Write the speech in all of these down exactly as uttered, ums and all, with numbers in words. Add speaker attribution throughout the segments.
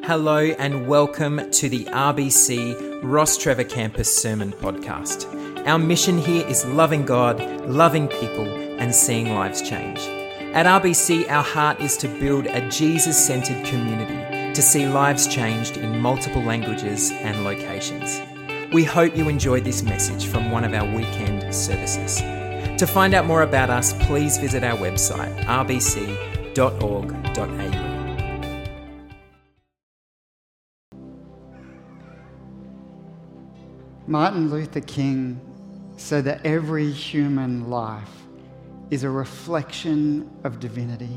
Speaker 1: Hello and welcome to the R B C Ross Trevor Campus Sermon Podcast. Our mission here is loving God, loving people, and seeing lives change. At R B C, our heart is to build a Jesus-centered community to see lives changed in multiple languages and locations. We hope you enjoyed this message from one of our weekend services. To find out more about us, please visit our website, r b c dot org dot a u.
Speaker 2: Martin Luther King said that every human life is a reflection of divinity.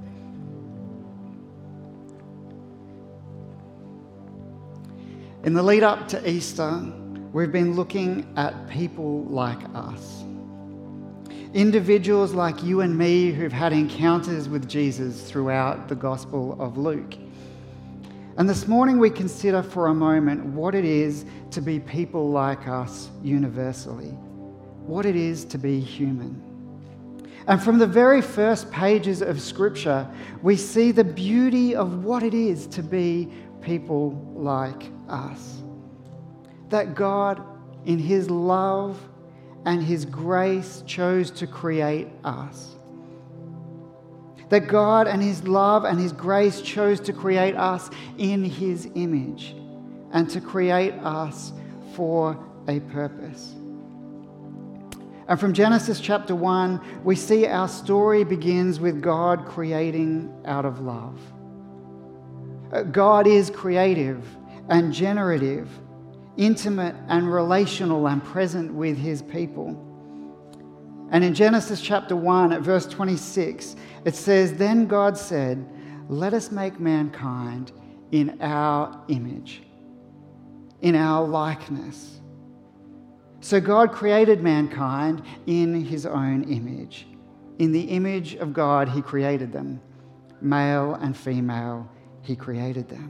Speaker 2: In the lead up to Easter, we've been looking at people like us. Individuals like you and me who've had encounters with Jesus throughout the Gospel of Luke. And this morning we consider for a moment what it is to be people like us universally, what it is to be human. And from the very first pages of Scripture, we see the beauty of what it is to be people like us. That God, in His love and His grace, chose to create us. That God and His love and His grace chose to create us in His image and to create us for a purpose. And from Genesis chapter one, we see our story begins with God creating out of love. God is creative and generative, intimate and relational and present with His people. And in Genesis chapter one at verse twenty-six, it says, "Then God said, 'Let us make mankind in our image, in our likeness.'" So God created mankind in His own image. In the image of God, He created them. Male and female, He created them.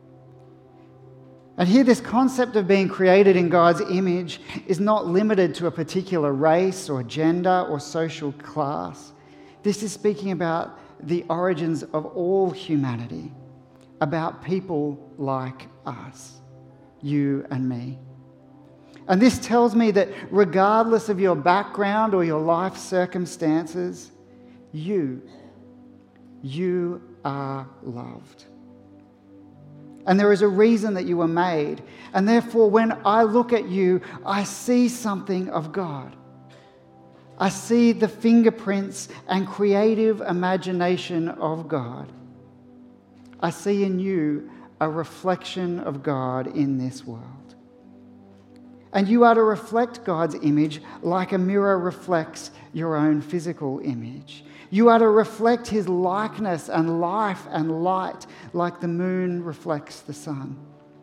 Speaker 2: And here, this concept of being created in God's image is not limited to a particular race or gender or social class. This is speaking about the origins of all humanity, about people like us, you and me. And this tells me that regardless of your background or your life circumstances, you, you are loved. And there is a reason that you were made. And therefore, when I look at you, I see something of God. I see the fingerprints and creative imagination of God. I see in you a reflection of God in this world. And you are to reflect God's image like a mirror reflects your own physical image. You are to reflect His likeness and life and light like the moon reflects the sun.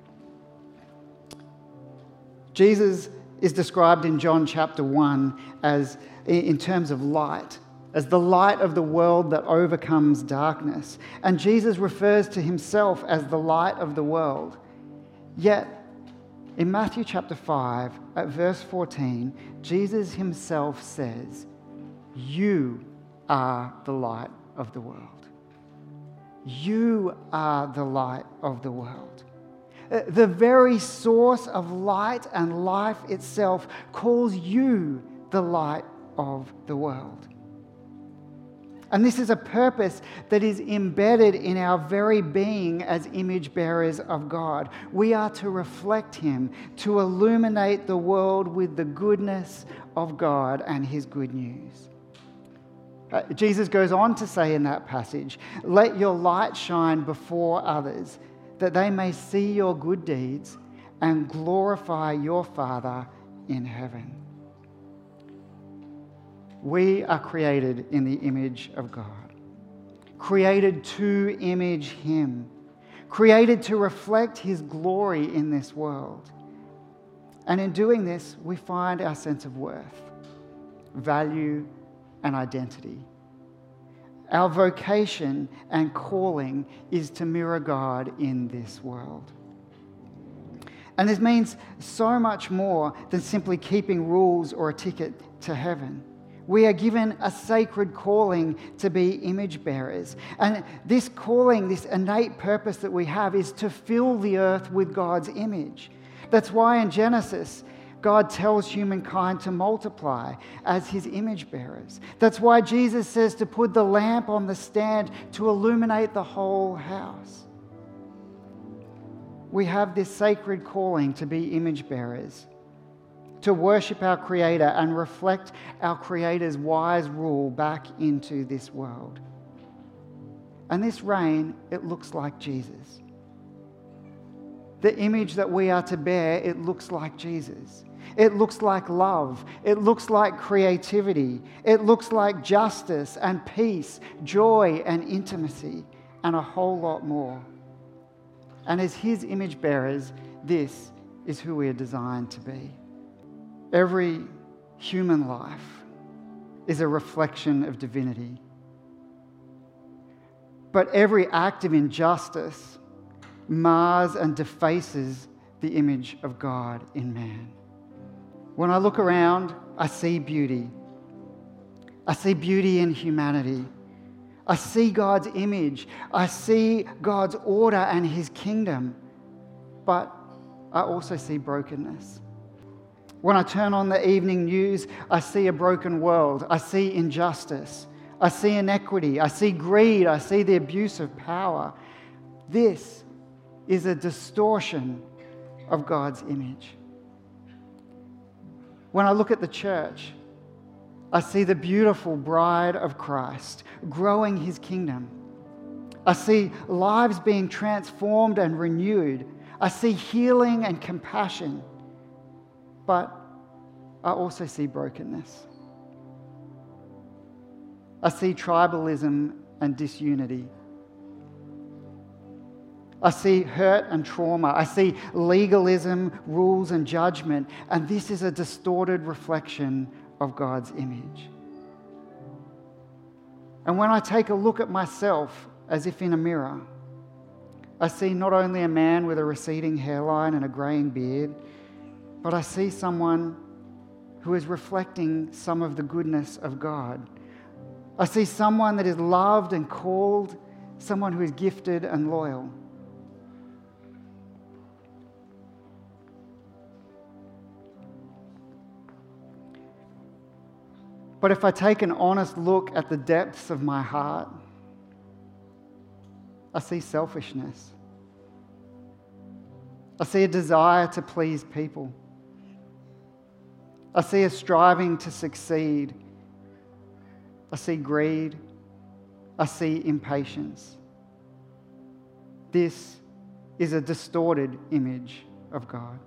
Speaker 2: Jesus is described in John chapter one as, in terms of light, as the light of the world that overcomes darkness. And Jesus refers to Himself as the light of the world. Yet, in Matthew chapter five, at verse fourteen, Jesus Himself says, "You are the light of the world." You are the light of the world. The very source of light and life itself calls you the light of the world. And this is a purpose that is embedded in our very being as image bearers of God. We are to reflect Him, to illuminate the world with the goodness of God and His good news. Uh, Jesus goes on to say in that passage, "Let your light shine before others, that they may see your good deeds and glorify your Father in heaven." We are created in the image of God, created to image Him, created to reflect His glory in this world. And in doing this, we find our sense of worth, value, and identity. Our vocation and calling is to mirror God in this world. And this means so much more than simply keeping rules or a ticket to heaven. We are given a sacred calling to be image bearers. And this calling, this innate purpose that we have, is to fill the earth with God's image. That's why in Genesis, God tells humankind to multiply as his image bearers. That's why Jesus says to put the lamp on the stand to illuminate the whole house. We have this sacred calling to be image bearers, to worship our Creator and reflect our Creator's wise rule back into this world. And this reign, it looks like Jesus. The image that we are to bear, it looks like Jesus. It looks like love. It looks like creativity. It looks like justice and peace, joy and intimacy, and a whole lot more. And as his image bearers, this is who we are designed to be. Every human life is a reflection of divinity. But every act of injustice mars and defaces the image of God in man. When I look around, I see beauty. I see beauty in humanity. I see God's image. I see God's order and his kingdom. But I also see brokenness. When I turn on the evening news, I see a broken world. I see injustice. I see inequity. I see greed. I see the abuse of power. This is a distortion of God's image. When I look at the church, I see the beautiful bride of Christ growing his kingdom. I see lives being transformed and renewed. I see healing and compassion. But I also see brokenness. I see tribalism and disunity. I see hurt and trauma. I see legalism, rules and judgment. And this is a distorted reflection of God's image. And when I take a look at myself as if in a mirror, I see not only a man with a receding hairline and a greying beard, but I see someone who is reflecting some of the goodness of God. I see someone that is loved and called, someone who is gifted and loyal. But if I take an honest look at the depths of my heart, I see selfishness. I see a desire to please people. I see a striving to succeed. I see greed. I see impatience. This is a distorted image of God.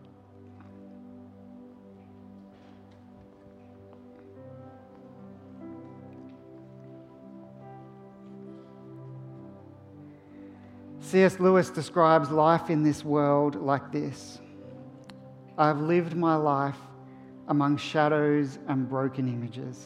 Speaker 2: C S Lewis describes life in this world like this: I've lived my life among shadows and broken images.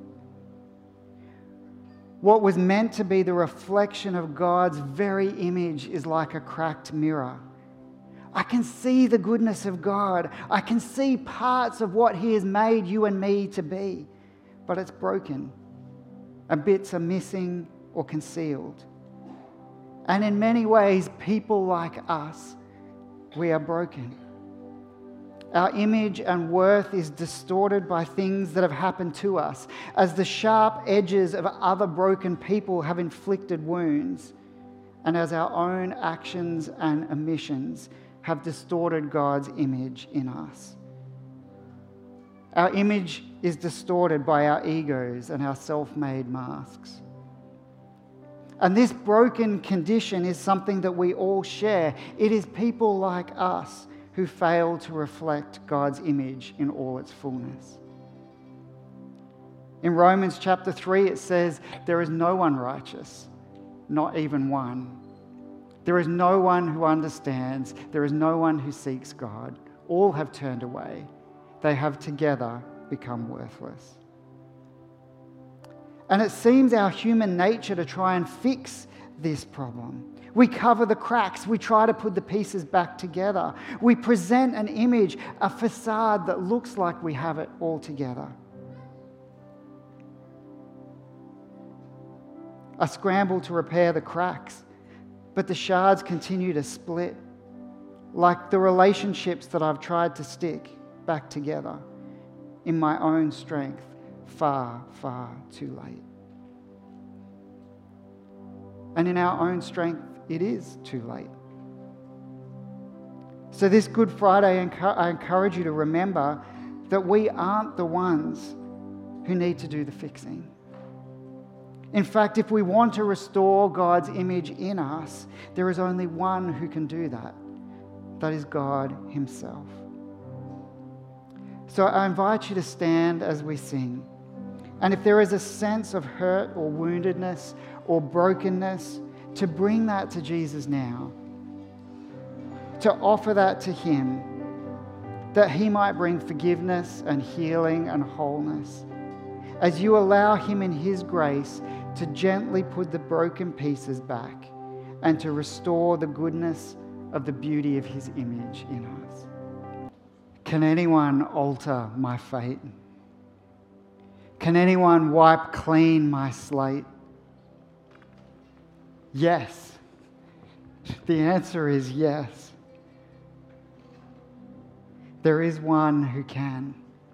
Speaker 2: What was meant to be the reflection of God's very image is like a cracked mirror. I can see the goodness of God. I can see parts of what he has made you and me to be, but it's broken, and bits are missing or concealed. And in many ways, people like us, we are broken. Our image and worth is distorted by things that have happened to us, as the sharp edges of other broken people have inflicted wounds, and as our own actions and omissions have distorted God's image in us. Our image is distorted by our egos and our self-made masks. And this broken condition is something that we all share. It is people like us who fail to reflect God's image in all its fullness. In Romans chapter three, it says, there is no one righteous, not even one. There is no one who understands. There is no one who seeks God. All have turned away. They have together become worthless. And it seems our human nature to try and fix this problem. We cover the cracks. We try to put the pieces back together. We present an image, a facade that looks like we have it all together. I scramble to repair the cracks, but the shards continue to split, like the relationships that I've tried to stick back together in my own strength far, far too late. And in our own strength, it is too late. So this Good Friday, I encourage you to remember that we aren't the ones who need to do the fixing. In fact, if we want to restore God's image in us, there is only one who can do that. That is God Himself. So I invite you to stand as we sing. And if there is a sense of hurt or woundedness or brokenness, to bring that to Jesus now. To offer that to Him, that He might bring forgiveness and healing and wholeness, as you allow Him in His grace to gently put the broken pieces back and to restore the goodness of the beauty of His image in us. Can anyone alter my fate? Can anyone wipe clean my slate? Yes. The answer is yes. There is one who can.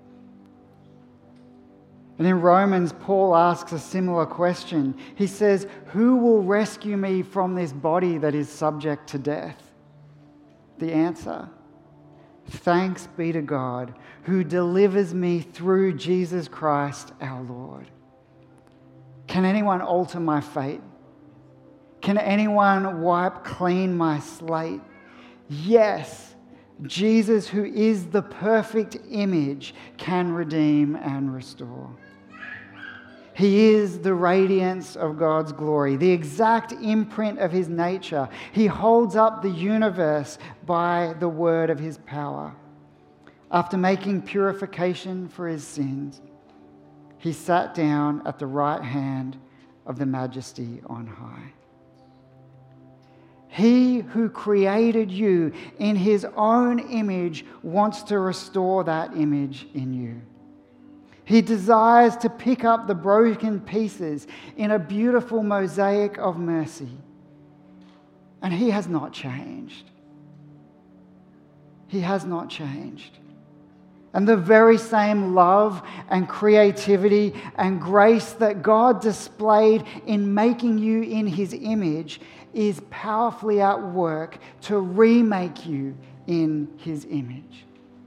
Speaker 2: And in Romans, Paul asks a similar question. He says, "Who will rescue me from this body that is subject to death?" The answer, thanks be to God who delivers me through Jesus Christ our Lord. Can anyone alter my fate? Can anyone wipe clean my slate? Yes. Jesus, who is the perfect image, can redeem and restore. He is the radiance of God's glory, the exact imprint of His nature. He holds up the universe by the word of His power. After making purification for His sins, He sat down at the right hand of the Majesty on high. He who created you in His own image wants to restore that image in you. He desires to pick up the broken pieces in a beautiful mosaic of mercy. And He has not changed. He has not changed. And the very same love and creativity and grace that God displayed in making you in His image is powerfully at work to remake you in His image.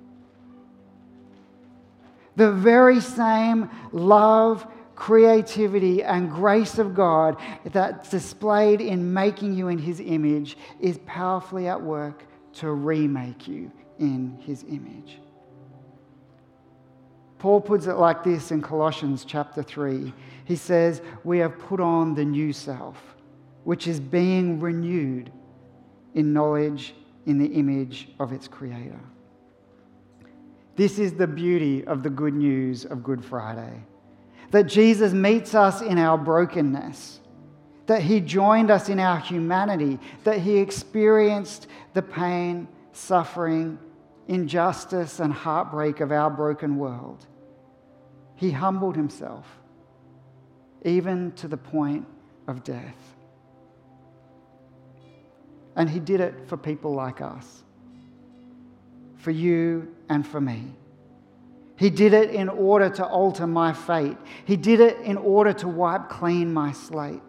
Speaker 2: The very same love, creativity, and grace of God that's displayed in making you in His image is powerfully at work to remake you in His image. Paul puts it like this in Colossians chapter three. He says, "We have put on the new self, which is being renewed in knowledge in the image of its Creator." This is the beauty of the good news of Good Friday. That Jesus meets us in our brokenness. That He joined us in our humanity. That He experienced the pain, suffering, injustice, and heartbreak of our broken world. He humbled Himself, even to the point of death. And He did it for people like us, for you and for me. He did it in order to alter my fate. He did it in order to wipe clean my slate.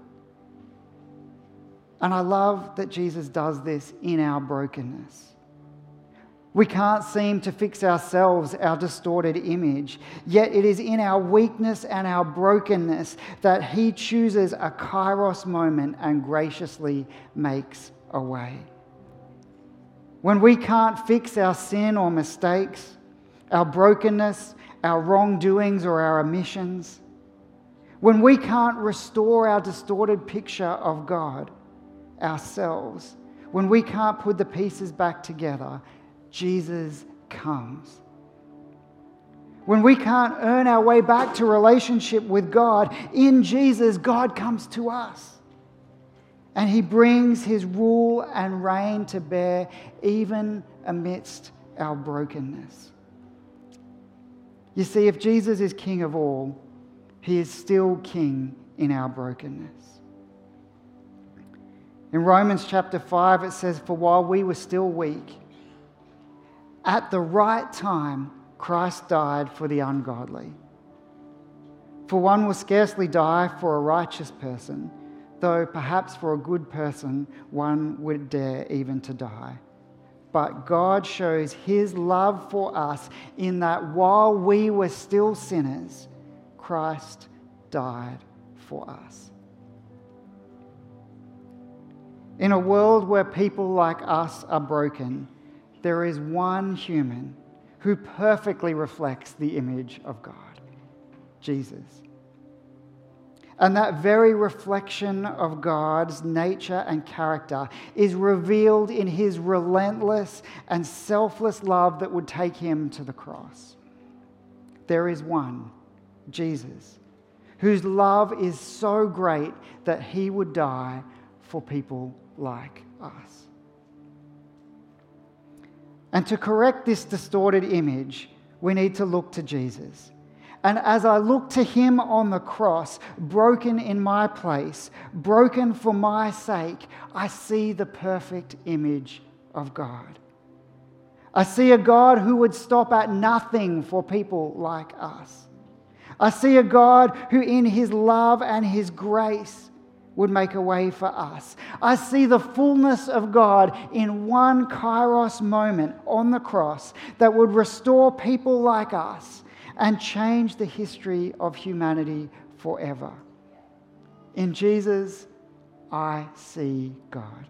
Speaker 2: And I love that Jesus does this in our brokenness. We can't seem to fix ourselves, our distorted image, yet it is in our weakness and our brokenness that He chooses a kairos moment and graciously makes a way. When we can't fix our sin or mistakes, our brokenness, our wrongdoings or our omissions, when we can't restore our distorted picture of God, ourselves, when we can't put the pieces back together, Jesus comes. When we can't earn our way back to relationship with God, in Jesus, God comes to us. And He brings His rule and reign to bear even amidst our brokenness. You see, if Jesus is King of all, He is still King in our brokenness. In Romans chapter five, it says, "For while we were still weak, at the right time, Christ died for the ungodly. For one will scarcely die for a righteous person, though perhaps for a good person one would dare even to die. But God shows his love for us in that while we were still sinners, Christ died for us." In a world where people like us are broken, there is one human who perfectly reflects the image of God, Jesus. And that very reflection of God's nature and character is revealed in his relentless and selfless love that would take him to the cross. There is one, Jesus, whose love is so great that he would die for people like us. And to correct this distorted image, we need to look to Jesus. And as I look to him on the cross, broken in my place, broken for my sake, I see the perfect image of God. I see a God who would stop at nothing for people like us. I see a God who in his love and his grace would make a way for us. I see the fullness of God in one kairos moment on the cross that would restore people like us and change the history of humanity forever. In Jesus, I see God.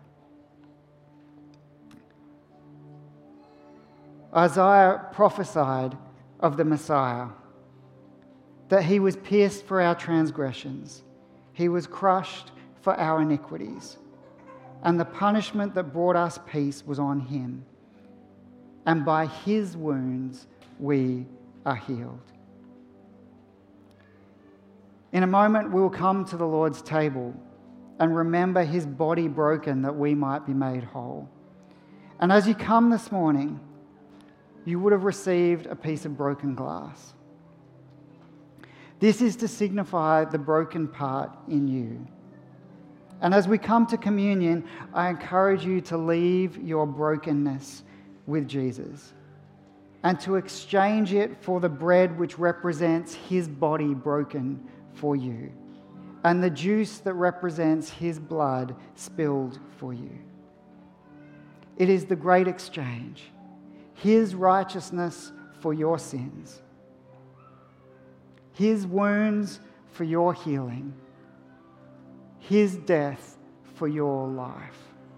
Speaker 2: Isaiah prophesied of the Messiah that he was pierced for our transgressions, he was crushed for our iniquities, and the punishment that brought us peace was on him, and by his wounds we are healed. In a moment, we will come to the Lord's table and remember his body broken that we might be made whole. And as you come this morning, you would have received a piece of broken glass. This is to signify the broken part in you. And as we come to communion, I encourage you to leave your brokenness with Jesus and to exchange it for the bread which represents his body broken for you and the juice that represents his blood spilled for you. It is the great exchange, his righteousness for your sins, his wounds for your healing, his death for your life.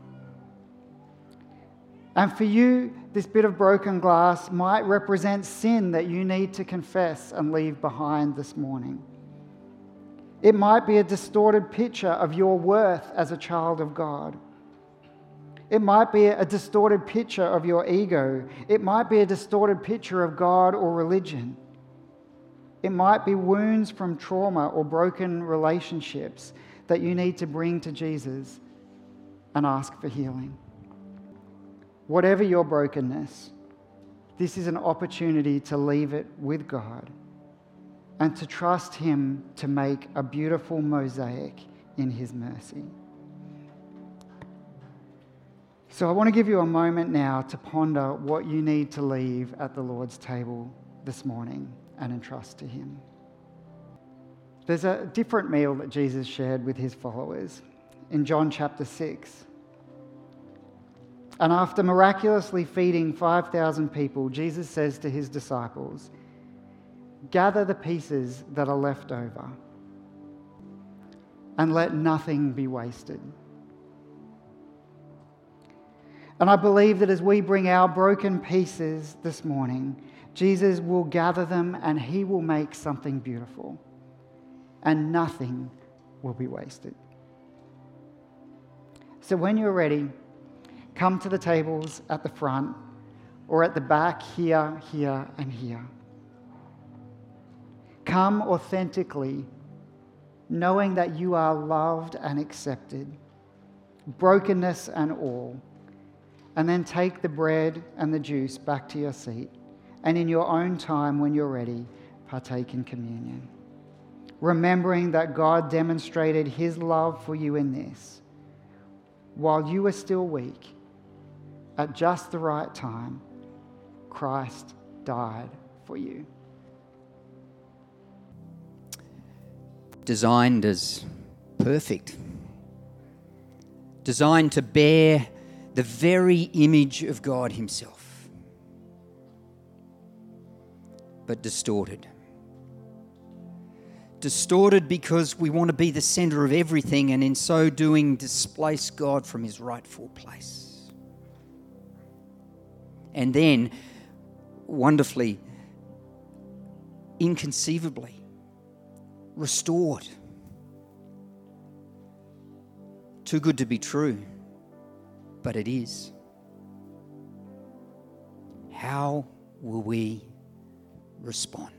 Speaker 2: And for you, this bit of broken glass might represent sin that you need to confess and leave behind this morning. It might be a distorted picture of your worth as a child of God. It might be a distorted picture of your ego. It might be a distorted picture of God or religion. It might be wounds from trauma or broken relationships that you need to bring to Jesus and ask for healing. Whatever your brokenness, this is an opportunity to leave it with God and to trust him to make a beautiful mosaic in his mercy. So I want to give you a moment now to ponder what you need to leave at the Lord's table this morning and entrust to him. There's a different meal that Jesus shared with his followers in John chapter six. And after miraculously feeding five thousand people, Jesus says to his disciples, "Gather the pieces that are left over and let nothing be wasted." And I believe that as we bring our broken pieces this morning, Jesus will gather them and he will make something beautiful, and nothing will be wasted. So when you're ready, come to the tables at the front or at the back, here, here, and here. Come authentically, knowing that you are loved and accepted, brokenness and all, and then take the bread and the juice back to your seat, and in your own time, when you're ready, partake in communion. Remembering that God demonstrated his love for you in this. while you were still weak, at just the right time, Christ died for you.
Speaker 3: Designed as perfect, designed to bear the very image of God himself, but distorted. Distorted because we want to be the centre of everything, and in so doing displace God from his rightful place. And then, wonderfully, inconceivably, restored. Too good to be true, but it is. How will we respond?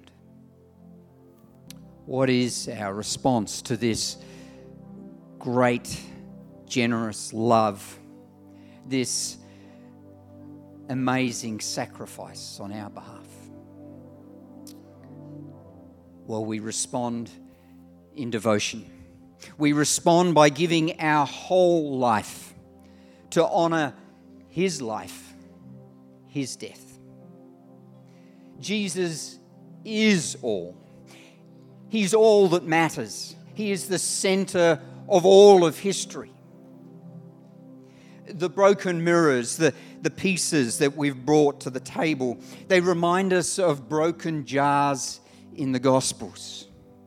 Speaker 3: What is our response to this great, generous love, this amazing sacrifice on our behalf? Well, we respond in devotion. We respond by giving our whole life to honour his life, his death. Jesus is all. He's all that matters. He is the centre of all of history. The broken mirrors, the, the pieces that we've brought to the table, they remind us of broken jars in the Gospels.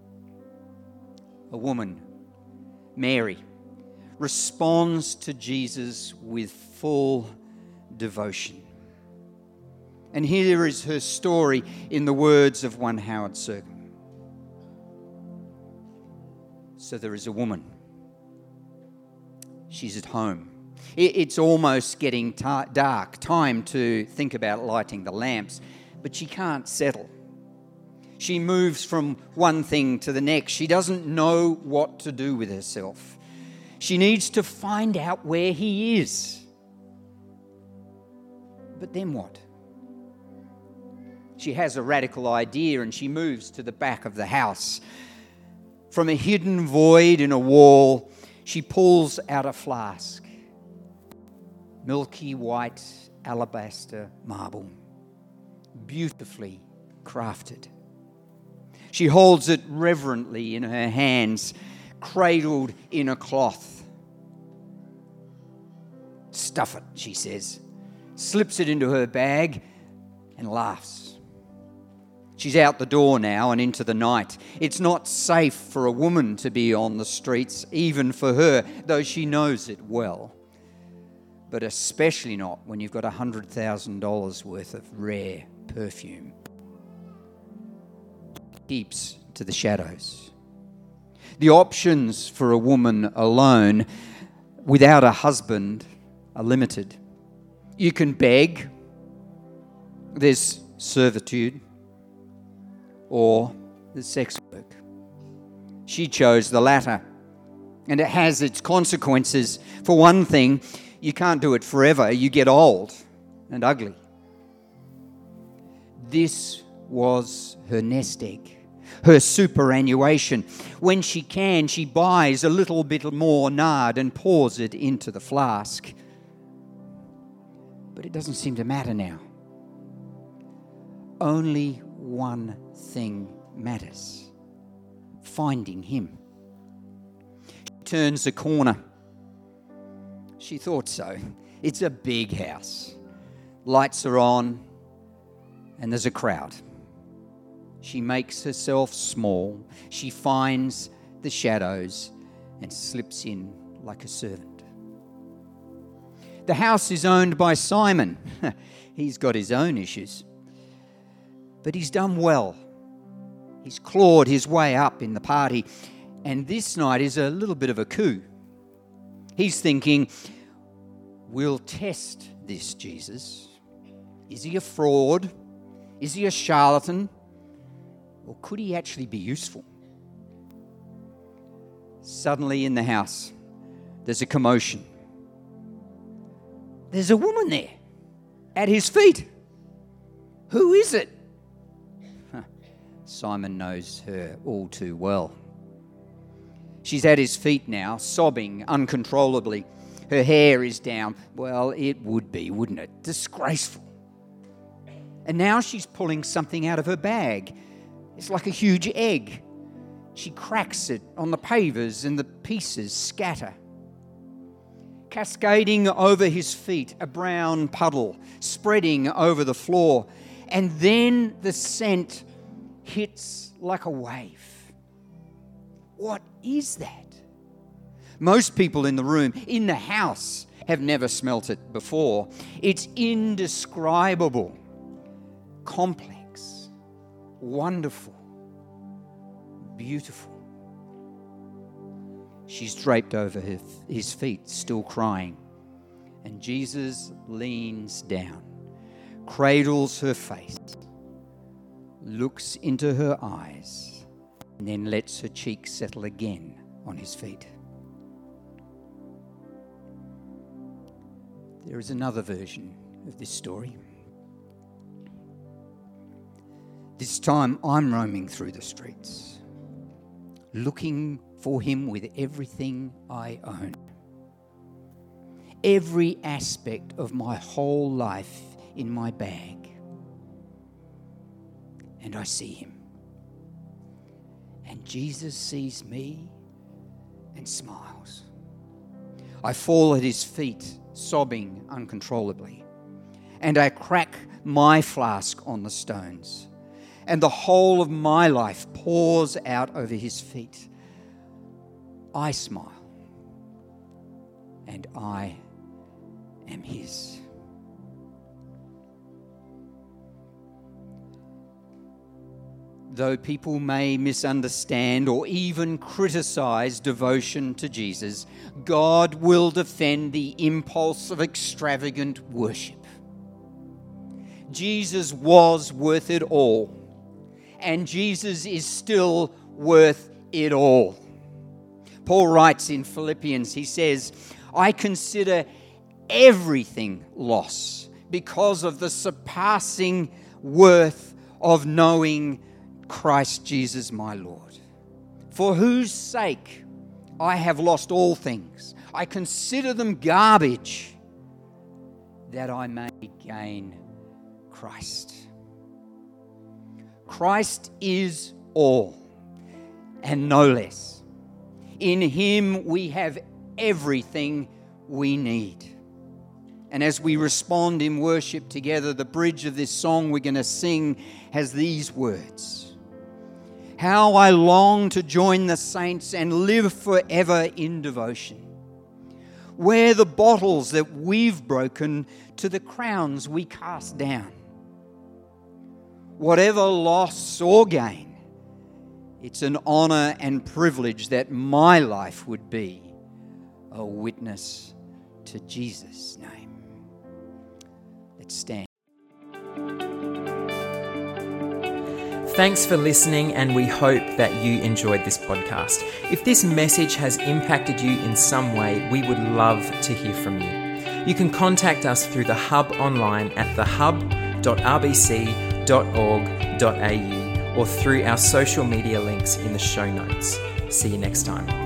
Speaker 3: A woman, Mary, responds to Jesus with full devotion. And here is her story in the words of one Howard Serkin. So there is a woman. She's at home. It's almost getting ta- dark, time to think about lighting the lamps, but she can't settle. She moves from one thing to the next. She doesn't know what to do with herself. She needs to find out where he is. But then what? She has a radical idea and she moves to the back of the house. From a hidden void in a wall, she pulls out a flask. Milky white alabaster marble, beautifully crafted. She holds it reverently in her hands, cradled in a cloth. Stuff it, she says, slips it into her bag and laughs. She's out the door now and into the night. It's not safe for a woman to be on the streets, even for her, though she knows it well. But especially not when you've got one hundred thousand dollars worth of rare perfume. Keeps to the shadows. The options for a woman alone, without a husband, are limited. You can beg, there's servitude, or there's sex work. She chose the latter, and it has its consequences. For one thing, you can't do it forever. You get old and ugly. This was her nest egg, her superannuation. When she can, she buys a little bit more nard and pours it into the flask. But it doesn't seem to matter now. Only one thing matters: finding him. She turns a corner. She thought so. It's a big house. Lights are on, and there's a crowd. She makes herself small. She finds the shadows and slips in like a servant. The house is owned by Simon. He's got his own issues. But he's done well. He's clawed his way up in the party. And this night is a little bit of a coup. He's thinking, we'll test this Jesus. Is he a fraud? Is he a charlatan? Or could he actually be useful? Suddenly in the house, there's a commotion. There's a woman there at his feet. Who is it? Simon knows her all too well. She's at his feet now, sobbing uncontrollably. Her hair is down. Well, it would be, wouldn't it? Disgraceful. And now she's pulling something out of her bag. It's like a huge egg. She cracks it on the pavers and the pieces scatter. Cascading over his feet, a brown puddle spreading over the floor. And then the scent hits like a wave. What is that? Most people in the room, in the house, have never smelt it before. It's indescribable, complex, wonderful, beautiful. She's draped over her, his feet, still crying. And Jesus leans down, cradles her face, looks into her eyes, and then lets her cheek settle again on his feet. There is another version of this story. This time I'm roaming through the streets, looking for him with everything I own. Every aspect of my whole life in my bag. And I see him. And Jesus sees me and smiles. I fall at his feet, sobbing uncontrollably. And I crack my flask on the stones. And the whole of my life pours out over his feet. I smile. And I am his. Though people may misunderstand or even criticize devotion to Jesus, God will defend the impulse of extravagant worship. Jesus was worth it all, and Jesus is still worth it all. Paul writes in Philippians, he says, I consider everything loss because of the surpassing worth of knowing Christ Jesus my Lord, for whose sake I have lost all things. I consider them garbage, that I may gain Christ. Christ is all and no less. In him we have everything we need. And as we respond in worship together, the bridge of this song we're going to sing has these words. How I long to join the saints and live forever in devotion. Wear the bottles that we've broken to the crowns we cast down. Whatever loss or gain, it's an honor and privilege that my life would be a witness to Jesus' name. Let's stand.
Speaker 1: Thanks for listening, and we hope that you enjoyed this podcast. If this message has impacted you in some way, we would love to hear from you. You can contact us through the Hub online at the hub dot r b c dot org dot a u or through our social media links in the show notes. See you next time.